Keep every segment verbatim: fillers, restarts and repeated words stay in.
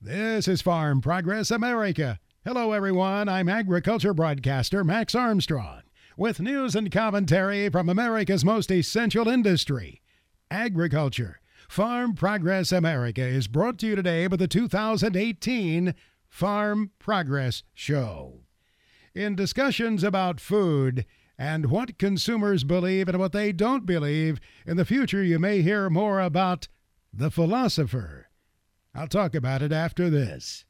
This is Farm Progress America. Hello, everyone. I'm agriculture broadcaster Max Armstrong with news and commentary from America's most essential industry, agriculture. Farm Progress America is brought to you today by the two thousand eighteen Farm Progress Show. In discussions about food and what consumers believe and what they don't believe, in the future you may hear more about the philosopher. I'll talk about it after this.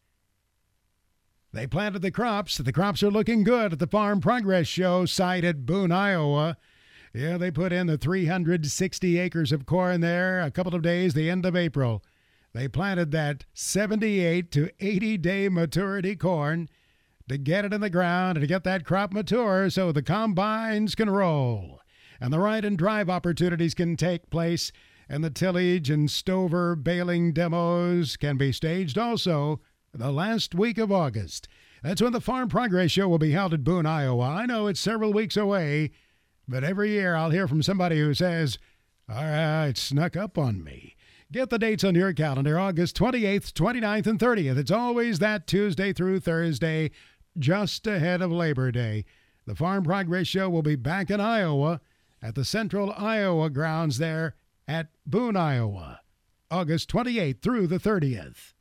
They planted the crops. The crops are looking good at the Farm Progress Show site at Boone, Iowa. Yeah, they put in the three hundred sixty acres of corn there a couple of days, the end of April. They planted that seventy-eight to eighty day maturity corn to get it in the ground and to get that crop mature so the combines can roll and the ride and drive opportunities can take place, and the tillage and stover baling demos can be staged also the last week of August. That's when the Farm Progress Show will be held at Boone, Iowa. I know it's several weeks away, but every year I'll hear from somebody who says, all right, it snuck up on me. Get the dates on your calendar, August twenty-eighth, twenty-ninth, and thirtieth. It's always that Tuesday through Thursday, just ahead of Labor Day. The Farm Progress Show will be back in Iowa at the Central Iowa grounds there at Boone, Iowa, August twenty-eighth through the thirtieth.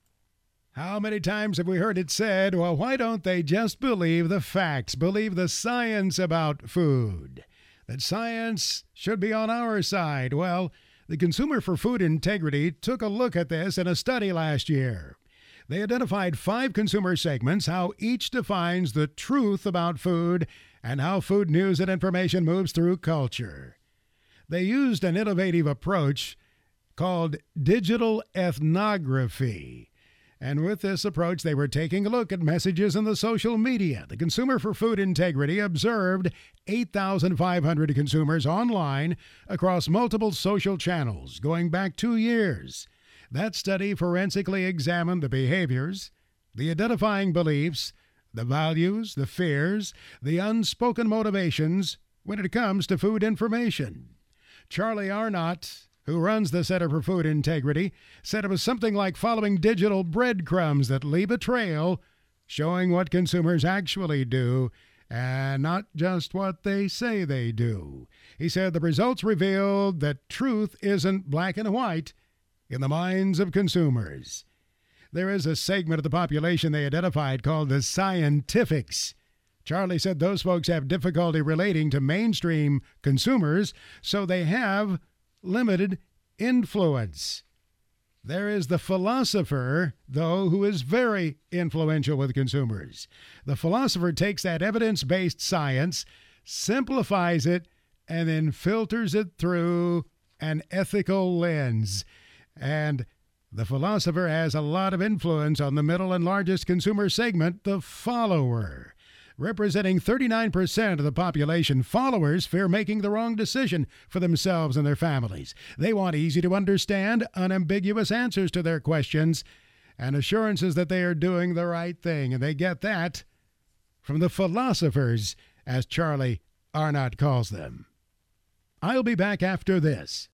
How many times have we heard it said, well, why don't they just believe the facts, believe the science about food? That science should be on our side. Well, the Consumer for Food Integrity took a look at this in a study last year. They identified five consumer segments, how each defines the truth about food and how food news and information moves through culture. They used an innovative approach called digital ethnography. And with this approach, they were taking a look at messages in the social media. The Consumer for Food Integrity observed eight thousand five hundred consumers online across multiple social channels going back two years. That study forensically examined the behaviors, the identifying beliefs, the values, the fears, the unspoken motivations when it comes to food information. Charlie Arnott, who runs the Center for Food Integrity, said it was something like following digital breadcrumbs that leave a trail showing what consumers actually do and not just what they say they do. He said the results revealed that truth isn't black and white in the minds of consumers. There is a segment of the population they identified called the scientifics. Charlie said those folks have difficulty relating to mainstream consumers, so they have limited influence. There is the philosopher, though, who is very influential with consumers. The philosopher takes that evidence-based science, simplifies it, and then filters it through an ethical lens. And the philosopher has a lot of influence on the middle and largest consumer segment, the follower. Representing thirty-nine percent of the population, followers fear making the wrong decision for themselves and their families. They want easy-to-understand, unambiguous answers to their questions and assurances that they are doing the right thing. And they get that from the philosophers, as Charlie Arnott calls them. I'll be back after this.